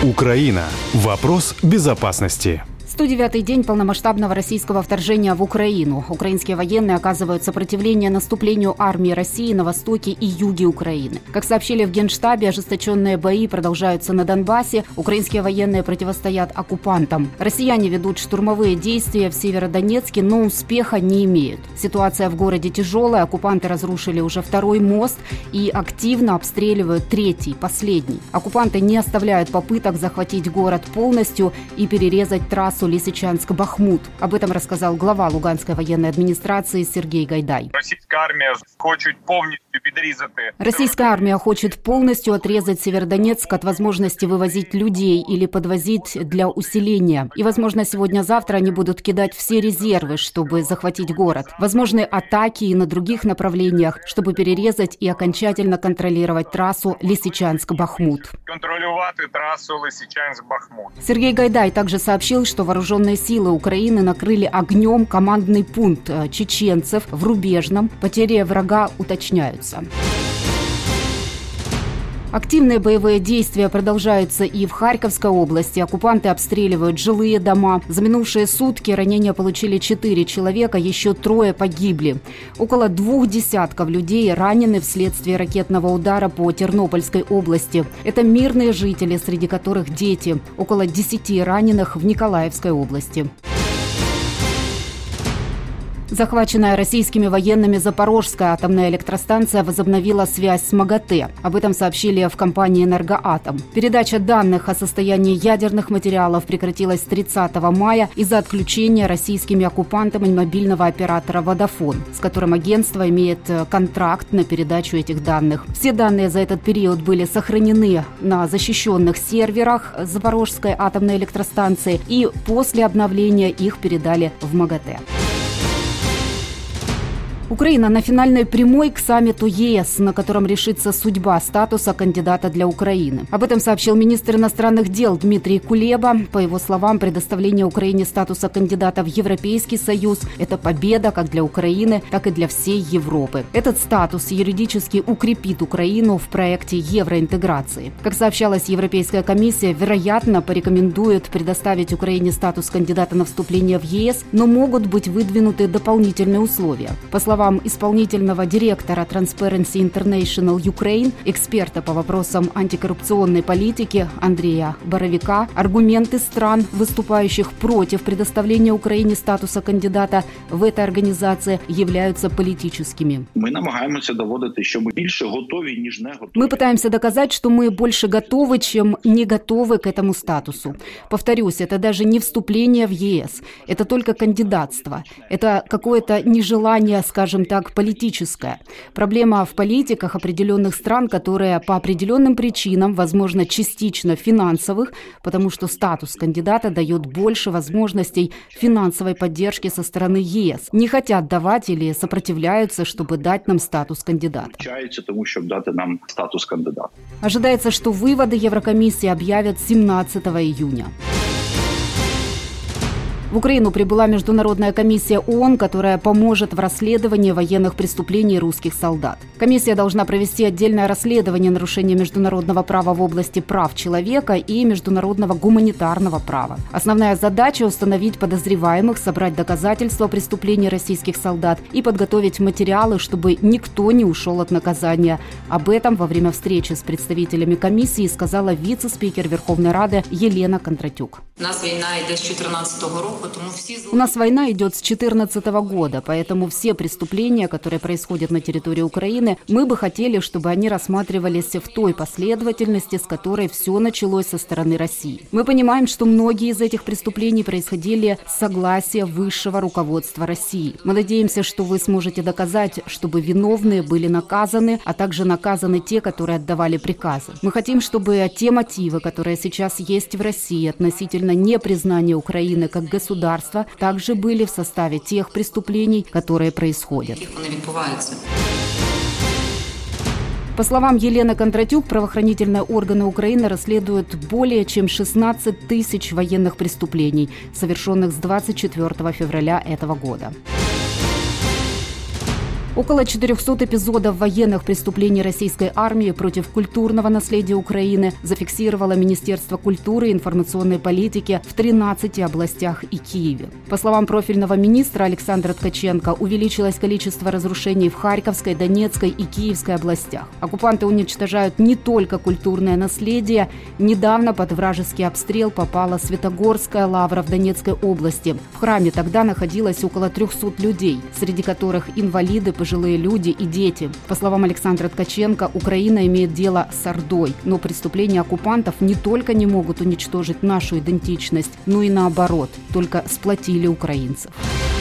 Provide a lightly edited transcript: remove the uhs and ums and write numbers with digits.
Украина. Вопрос безопасности. 109-й день полномасштабного российского вторжения в Украину. Украинские военные оказывают сопротивление наступлению армии России на востоке и юге Украины. Как сообщили в Генштабе, ожесточенные бои продолжаются на Донбассе. Украинские военные противостоят оккупантам. Россияне ведут штурмовые действия в Северодонецке, но успеха не имеют. Ситуация в городе тяжелая. Оккупанты разрушили уже второй мост и активно обстреливают третий, последний. Оккупанты не оставляют попыток захватить город полностью и перерезать трассу Лисичанск-Бахмут. Об этом рассказал глава Луганской военной администрации Сергей Гайдай. Российская армия хочет полностью отрезать Северодонецк от возможности вывозить людей или подвозить для усиления. И, возможно, сегодня-завтра они будут кидать все резервы, чтобы захватить город. Возможны атаки и на других направлениях, чтобы перерезать и окончательно контролировать трассу Лисичанск-Бахмут. Сергей Гайдай также сообщил, что вооруженные силы Украины накрыли огнем командный пункт чеченцев в Рубежном. Потери врага уточняются. Активные боевые действия продолжаются и в Харьковской области. Оккупанты обстреливают жилые дома. За минувшие сутки ранения получили 4 человека, еще 3 погибли. Около 20 людей ранены вследствие ракетного удара по Тернопольской области. Это мирные жители, среди которых дети. Около 10 раненых в Николаевской области. Захваченная российскими военными Запорожская атомная электростанция возобновила связь с МАГАТЭ. Об этом сообщили в компании «Энергоатом». Передача данных о состоянии ядерных материалов прекратилась 30 мая из-за отключения российскими оккупантами мобильного оператора «Водафон», с которым агентство имеет контракт на передачу этих данных. Все данные за этот период были сохранены на защищенных серверах Запорожской атомной электростанции, и после обновления их передали в МАГАТЭ. Украина на финальной прямой к саммиту ЕС, на котором решится судьба статуса кандидата для Украины. Об этом сообщил министр иностранных дел Дмитрий Кулеба. По его словам, предоставление Украине статуса кандидата в Европейский Союз – это победа как для Украины, так и для всей Европы. Этот статус юридически укрепит Украину в проекте евроинтеграции. Как сообщалось, Европейская комиссия, вероятно, порекомендует предоставить Украине статус кандидата на вступление в ЕС, но могут быть выдвинуты дополнительные условия. По словам исполнительного директора Transparency International Ukraine, эксперта по вопросам антикоррупционной политики Андрея Боровика, аргументы стран, выступающих против предоставления Украине статуса кандидата в этой организации, являются политическими. Мы намагаемся доводити, що ми більше готові, ніж не готові. Мы пытаемся доказать, что мы больше готовы, чем не готовы к этому статусу. Повторюсь, это даже не вступление в ЕС, это только кандидатство. Это какое-то нежелание, скажем так, политическое. Проблема в политиках определенных стран, которые по определенным причинам, возможно, частично финансовых, потому что статус кандидата дает больше возможностей финансовой поддержки со стороны ЕС, не хотят давать или сопротивляются, чтобы дать нам статус кандидата. Тому, щоб дати нам статус кандидата. Ожидается, что выводы Еврокомиссии объявят 17 июня. В Украину прибыла Международная комиссия ООН, которая поможет в расследовании военных преступлений русских солдат. Комиссия должна провести отдельное расследование нарушения международного права в области прав человека и международного гуманитарного права. Основная задача – установить подозреваемых, собрать доказательства преступлений российских солдат и подготовить материалы, чтобы никто не ушел от наказания. Об этом во время встречи с представителями комиссии сказала вице-спикер Верховной Рады Елена Кондратюк. У нас война идет с 2014 года. У нас война идет с 2014 года, поэтому все преступления, которые происходят на территории Украины, мы бы хотели, чтобы они рассматривались в той последовательности, с которой все началось со стороны России. Мы понимаем, что многие из этих преступлений происходили с согласия высшего руководства России. Мы надеемся, что вы сможете доказать, чтобы виновные были наказаны, а также наказаны те, которые отдавали приказы. Мы хотим, чтобы те мотивы, которые сейчас есть в России относительно непризнания Украины как государства, также были в составе тех преступлений, которые происходят. По словам Елены Кондратюк, правоохранительные органы Украины расследуют более чем 16 тысяч военных преступлений, совершенных с 24 февраля этого года. Около 400 эпизодов военных преступлений российской армии против культурного наследия Украины зафиксировало Министерство культуры и информационной политики в 13 областях и Киеве. По словам профильного министра Александра Ткаченко, увеличилось количество разрушений в Харьковской, Донецкой и Киевской областях. Оккупанты уничтожают не только культурное наследие. Недавно под вражеский обстрел попала Святогорская лавра в Донецкой области. В храме тогда находилось около 300 людей, среди которых инвалиды, пожилые люди и дети. По словам Александра Ткаченко, Украина имеет дело с ордой, но преступления оккупантов не только не могут уничтожить нашу идентичность, но и наоборот, только сплотили украинцев.